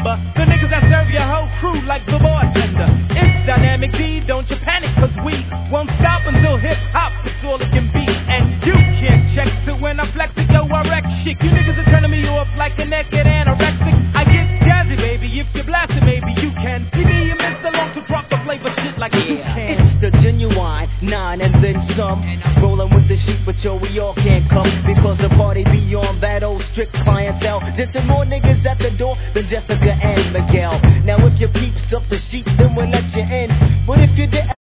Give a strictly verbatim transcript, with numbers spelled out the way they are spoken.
remember the niggas that serve your whole crew like the bartender. It's Dynamic D, don't you panic, cause we won't stop until hip-hop is all it can be. And you can't check to when I flex it, yo, I wreck shit. You niggas are turning me off like a naked anorexic. I get jazzy, baby, if you blast it, maybe you can. See me, you miss the long to drop the flavor shit like you Yeah, can. it's the genuine nine and then some. Rolling with the sheep, but yo, we all can't come because the party beyond that old strict clientele. Just more niggas at the door than Jessica and Miguel. Now if your peeps up the sheep, then we'll let you in. But if you didn't